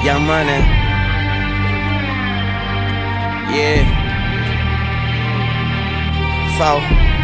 Young Money. Yeah. So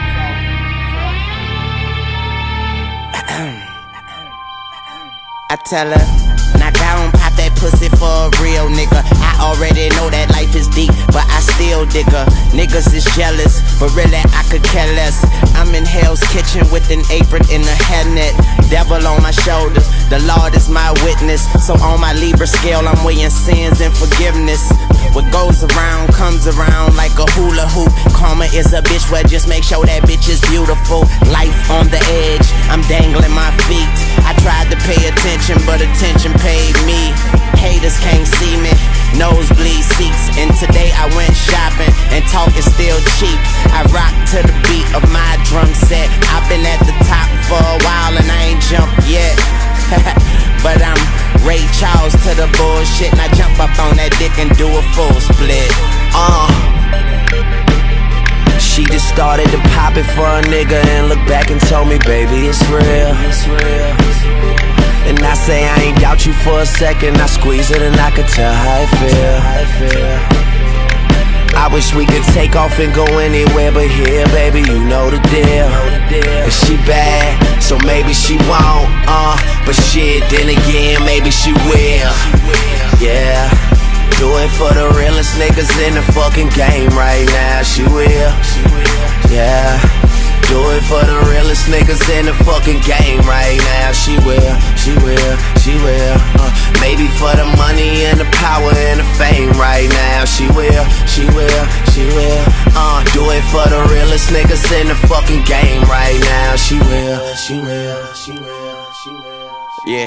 I tell her, knock down, pop that pussy for a real nigga. I already know that life is deep, but I still dig her. Niggas is jealous, but really I could care less. I'm in Hell's Kitchen with an apron in a hairnet. Devil on my shoulders, the Lord is my witness. So on my Libra scale, I'm weighing sins and forgiveness. What goes around comes around like a hula hoop. Karma is a bitch, well just make sure that bitch is beautiful. Life on the edge, I'm dangling my feet. I tried to pay attention, but attention paid me. Haters can't see me, nosebleed seats. And today I went shopping, and talk is still cheap. I rock to the beat of my drum set. I've been at the top for a while and I ain't jumped yet. But I'm Ray Charles to the bullshit, and I jump up on that dick and do a full split. She just started to pop it for a nigga and look back and told me, baby, it's real. And I say I ain't doubt you for a second. I squeeze it and I could tell how I feel. I wish we could take off and go anywhere but here, baby, you know the deal. And she bad, so maybe she won't, but shit, then again, maybe she will. Yeah, do it for the realest niggas in the fucking game right now, she will. Yeah, do it for the realest niggas in the fucking game right now, she will. Maybe for the money and the power and the fame right now, she will. Do it for the realest niggas in the fucking game right now, she will. Yeah.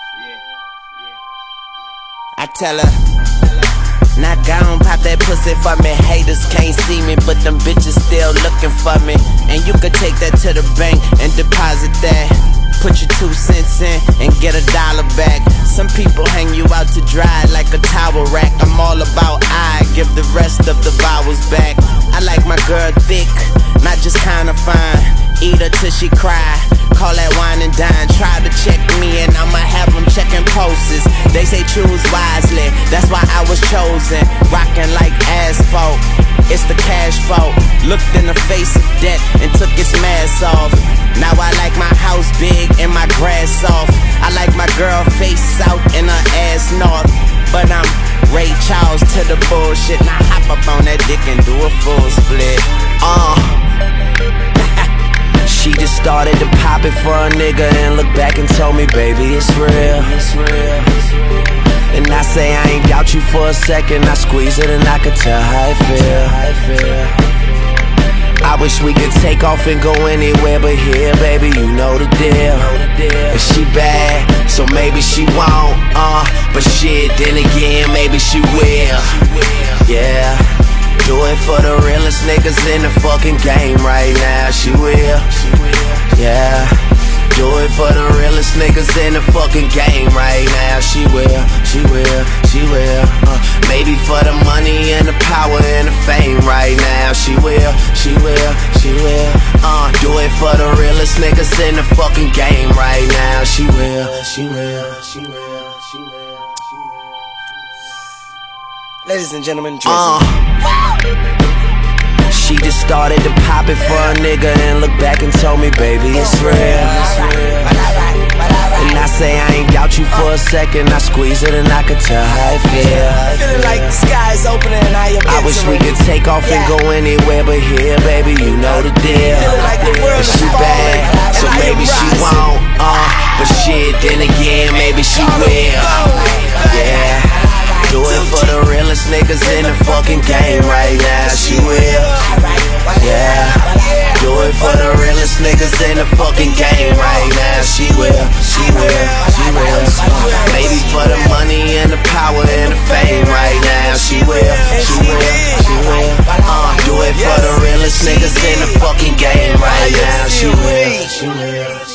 I tell her, knock down, pop that pussy for me. Haters can't see me, but them bitches still looking for me. And you could take that to the bank and deposit that. Put your 2 cents in and get $1 back. Some people hang you out to dry like a towel rack. I'm all about I give the rest of the vowels back. I like my girl thick, not just kinda fine. Eat her till she cry, call that wine and dine. Try to check me and I'ma have them checking pulses. They say choose wisely, that's why I was chosen. Rockin' like asphalt, it's the cash fault. Looked in the face of death and took its mask off. Now I like my house big and my grass soft. I like my girl face south and her ass north. But I'm Ray Charles to the bullshit. Now hop up on that dick and do a full split. She just started to pop it for a nigga and look back and told me, baby, it's real. And I say I ain't doubt you for a second. I squeeze it and I could tell how I feel. I wish we could take off and go anywhere but here, baby, you know the deal. And she bad, so maybe she won't, but shit, then again, maybe she will. Yeah, do it for the realest niggas in the fucking game right now, she will. Yeah, do it for the realest niggas in the fucking game right now, she will. Maybe for the money and the power and the fame right now, she will. Do it for the realest niggas in the fucking game right now, she will. Ladies and gentlemen, she just started to pop it for a nigga and look back and told me, baby, it's real. And I say I ain't doubt you for a second. I squeeze it and I could tell how I feel. feeling like the sky is opening and I am I wish we could take off and go anywhere but here, baby, you know the deal. And she bad, so maybe she won't, but shit, then again, maybe she will. Yeah, do it for the realest niggas in the fucking game right now, she will. Yeah, do it for the realest niggas in the fucking game right now, she will. Maybe for the money and the power and the fame right now, she will. Do it for the realest niggas in the fucking game right now, she will.